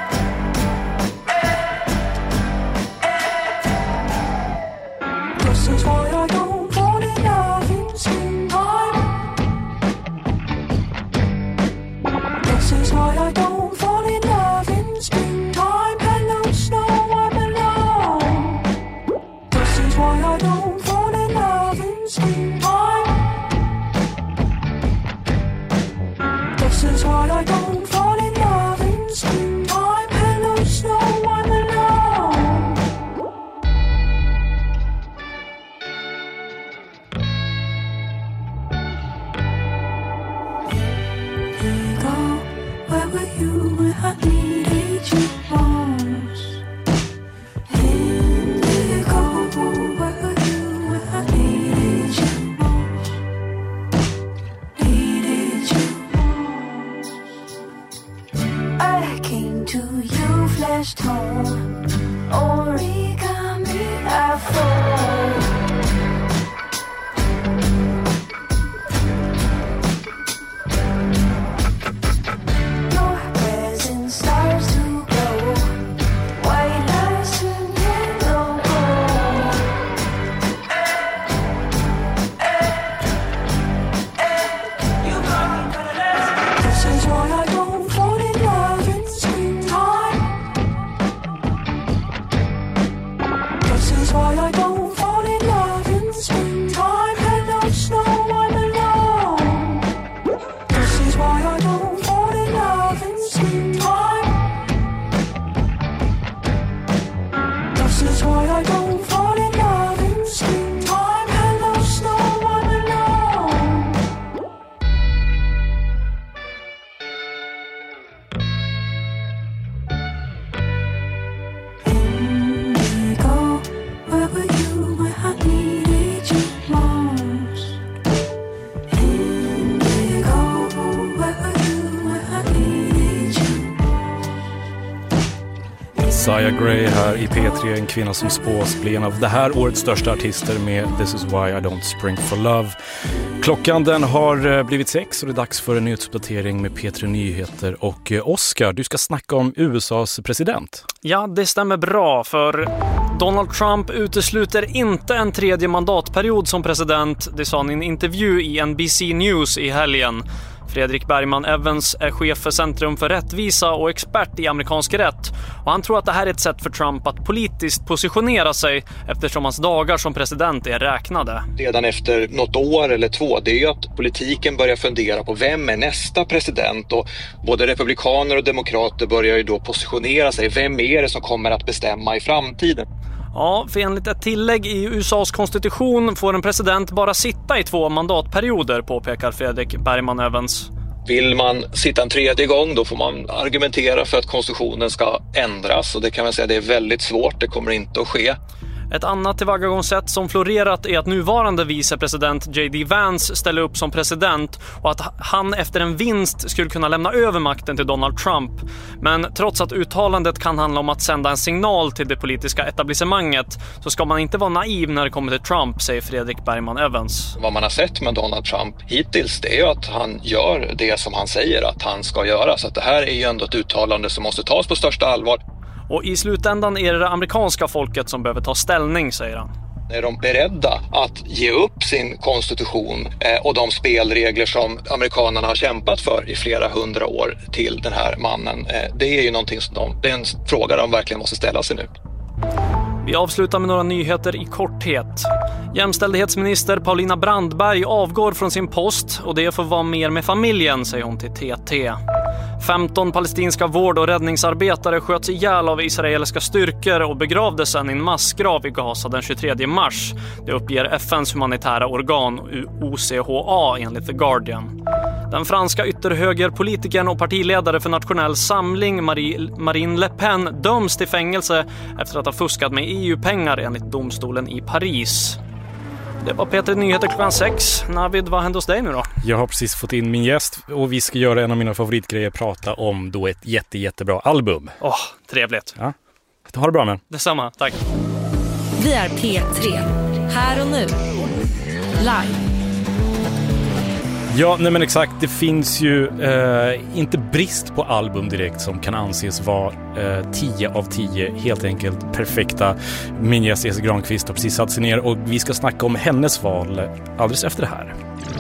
Push is why I don't fall in love in springtime. This is why I don't fall in love in springtime. Hello snow, I'm alone. This is why I don't fall in love in springtime. This is why I don't fall in love in springtime. Hello snow, I'm alone. Indigo, where were you when I needed you most? Indigo, where were you when I needed you most? Needed you most. I came to you, flashed home, origami I fall. Your presence starts to glow, white lights turn yellow gold. This is why I don't fall in love in springtime. This is why I don't fall in love in springtime. Hello snow, I'm alone. This is why I don't fall in love in springtime. This is why I don't fall in love in springtime. Hello snow, I'm alone. Indigo, where were you when I needed you most? Indigo, where were you when I needed you? Isaiah Gray här i P3, en kvinna som spås bli en av det här årets största artister med This is why I don't spring for love. Klockan den har blivit 6 och det är dags för en nyhetsuppdatering med P3 Nyheter. Och Oscar, du ska snacka om USAs president. Ja, det stämmer bra, för Donald Trump utesluter inte en tredje mandatperiod som president. Det sa han i en intervju i NBC News i helgen. Fredrik Bergman Evans är chef för Centrum för rättvisa och expert i amerikansk rätt. Och han tror att det här är ett sätt för Trump att politiskt positionera sig eftersom hans dagar som president är räknade. Redan efter något år eller två, det är ju att politiken börjar fundera på vem är nästa president, och både republikaner och demokrater börjar ju då positionera sig. Vem är det som kommer att bestämma i framtiden? Ja, för enligt ett tillägg i USAs konstitution får en president bara sitta i 2 mandatperioder, påpekar Fredrik Bergman Evans. Vill man sitta en tredje gång, då får man argumentera för att konstitutionen ska ändras, och det kan man säga det är väldigt svårt, det kommer inte att ske. Ett annat tillvägagångssätt som florerat är att nuvarande vicepresident J.D. Vance ställer upp som president och att han efter en vinst skulle kunna lämna över makten till Donald Trump. Men trots att uttalandet kan handla om att sända en signal till det politiska etablissemanget så ska man inte vara naiv när det kommer till Trump, säger Fredrik Bergman Evans. Vad man har sett med Donald Trump hittills, det är ju att han gör det som han säger att han ska göra. Så att det här är ju ändå ett uttalande som måste tas på största allvar. Och i slutändan är det amerikanska folket som behöver ta ställning, säger han. Är de beredda att ge upp sin konstitution och de spelregler som amerikanerna har kämpat för i flera 100 år till den här mannen? Det är ju någonting som det är en fråga de verkligen måste ställa sig nu. Vi avslutar med några nyheter i korthet. Jämställdhetsminister Paulina Brandberg avgår från sin post och det får vara mer med familjen, säger hon till TT. 15 palestinska vård- och räddningsarbetare sköts ihjäl av israeliska styrkor och begravdes sedan i en massgrav i Gaza den 23 mars. Det uppger FNs humanitära organ OCHA enligt The Guardian. Den franska ytterhögerpolitikern och partiledare för nationell samling Marine Le Pen döms till fängelse efter att ha fuskat med EU-pengar enligt domstolen i Paris. Det var P3 Nyheter klockan 6. Navid, vad händer hos dig nu då? Jag har precis fått in min gäst och vi ska göra en av mina favoritgrejer, prata om då ett jättebra album. Trevligt. Ja. Ha det bra med. Detsamma, tack. Vi är P3. Här och nu. Live. Ja, nej men exakt. Det finns ju inte brist på album direkt som kan anses vara 10 av 10 helt enkelt perfekta. Min gäst Jessica Granqvist har precis satt sig ner och vi ska snacka om hennes val alldeles efter det här.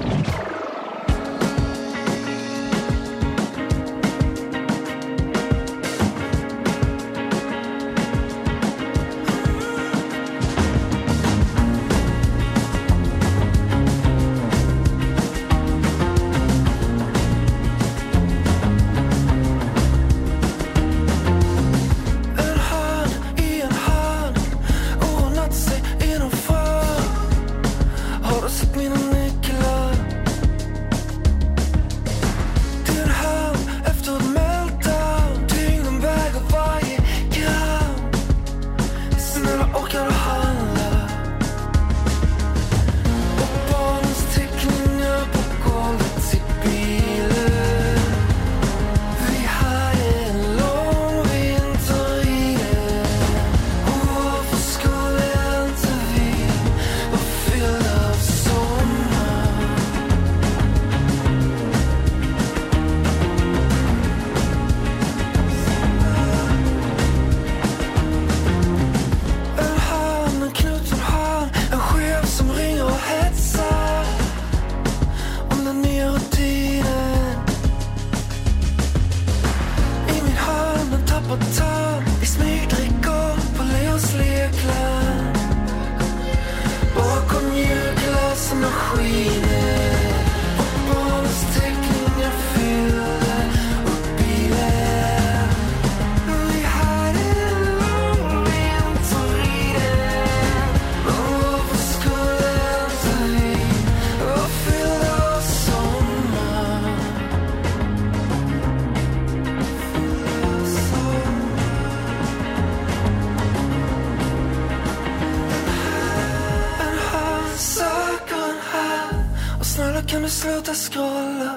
Kan du sluta scrolla?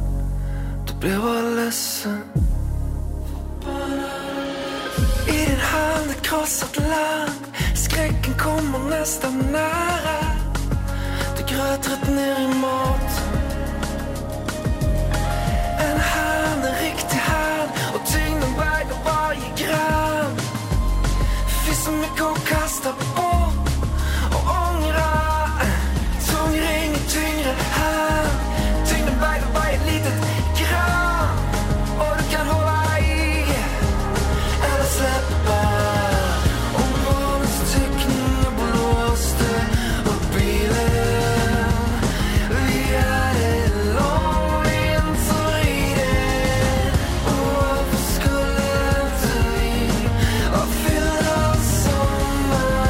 Du blir bara ledsen. I din hand ett krossat land. Skräcken kommer nästan nära. Du gröt rätt ner i mat. En hand, en riktig hand. Och tyngden väger varje gram. Finns så mycket att kasta bort och ångra. Tyngre, inget tyngre här. Tyngden väger varje litet gram. Och du kan hålla i eller släppa. Och barnens teckningar blåste upp bilen. Vi hade lång vinter i det. Och varför skulle inte vi vara fyllda av sommar?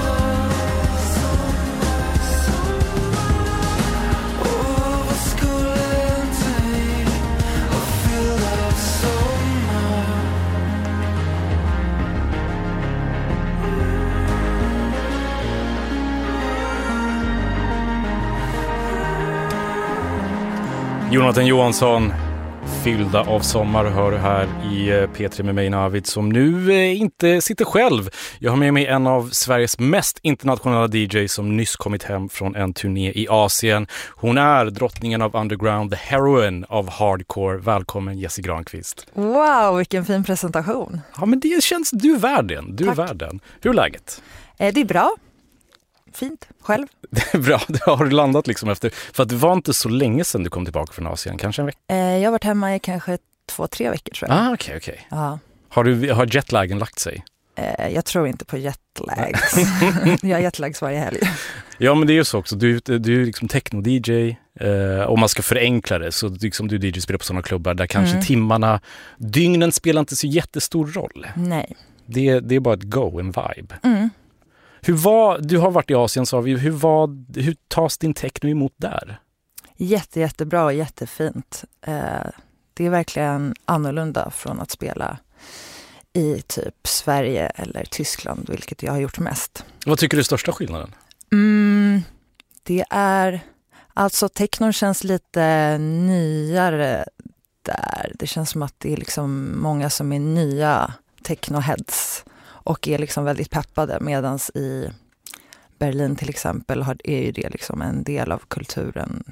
Jonathan Johansson, fyllda av sommar, hör här i P3 med mig Navid, som nu inte sitter själv. Jag har med mig en av Sveriges mest internationella DJ som nyss kommit hem från en turné i Asien. Hon är drottningen av underground, the heroine av hardcore. Välkommen Jessica Granqvist. Wow, vilken fin presentation. Ja, men det känns, du är värden. Du är värden. Hur är läget? Det är bra. Fint. Själv? Det är bra. Det har du landat liksom efter. För att det var inte så länge sedan du kom tillbaka från Asien. Kanske en vecka? Jag har varit hemma i kanske 2-3 veckor tror jag. Okej. Ja. Har jetlagen lagt sig? Jag tror inte på jetlags. Jag har jetlags varje helg. Ja, men det är ju så också. Du är liksom techno-DJ. Om man ska förenkla det så liksom du DJ spelar på sådana klubbar där kanske timmarna, dygnen spelar inte så jättestor roll. Nej. Det är bara ett go, en vibe. Du har varit i Asien, sa vi. Hur tas din techno emot där? Jättebra och jättefint. Det är verkligen annorlunda från att spela i typ Sverige eller Tyskland, vilket jag har gjort mest. Vad tycker du är största skillnaden? Det är, alltså technon känns lite nyare där. Det känns som att det är liksom många som är nya technoheads och är liksom väldigt peppade, medans i Berlin till exempel är ju det liksom en del av kulturen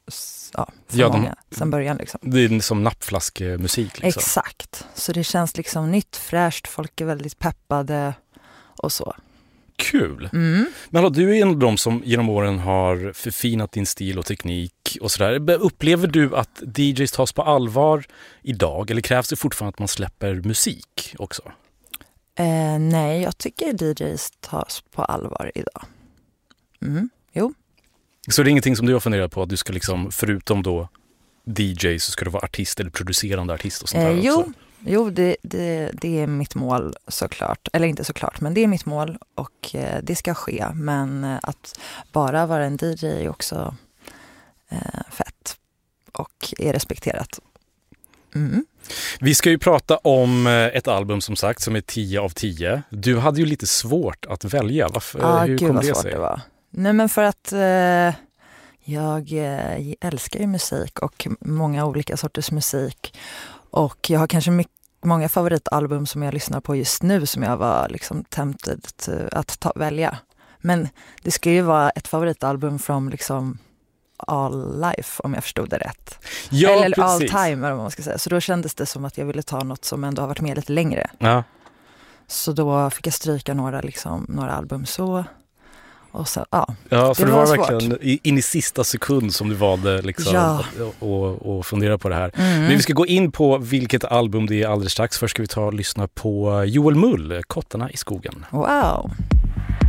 för många sen början. Liksom. Det är som nappflaskmusik. Liksom. Exakt. Så det känns liksom nytt, fräscht. Folk är väldigt peppade och så. Kul. Men du är en av de som genom åren har förfinat din stil och teknik och sådär. Upplever du att DJs tas på allvar idag? Eller krävs det fortfarande att man släpper musik också? Nej, jag tycker DJs tas på allvar idag. Jo. Så det är ingenting som du har funderat på att du ska liksom, förutom då DJ, så ska du vara artist eller producerande artist och sånt där också? Jo, det är mitt mål såklart. Eller inte såklart, men det är mitt mål och det ska ske. Men att bara vara en DJ är också fett och är respekterat. Vi ska ju prata om ett album som sagt som är 10 av 10. Du hade ju lite svårt att välja. Varför? Hur kom det sig? Det var. Nej, men för att jag älskar ju musik och många olika sorters musik. Och jag har kanske många favoritalbum som jag lyssnar på just nu som jag var liksom tempted att välja. Men det ska ju vara ett favoritalbum från liksom all life, om jag förstod det rätt. Ja, eller precis. all time, eller vad man ska säga. Så då kändes det som att jag ville ta något som ändå har varit med lite längre. Ja. Så då fick jag stryka några album så. Och så, ja, för det var verkligen in i sista sekund som du valde liksom och fundera på det här. Men vi ska gå in på vilket album det är alldeles strax. Först ska vi ta och lyssna på Joel Mull, Kottarna i skogen. Wow!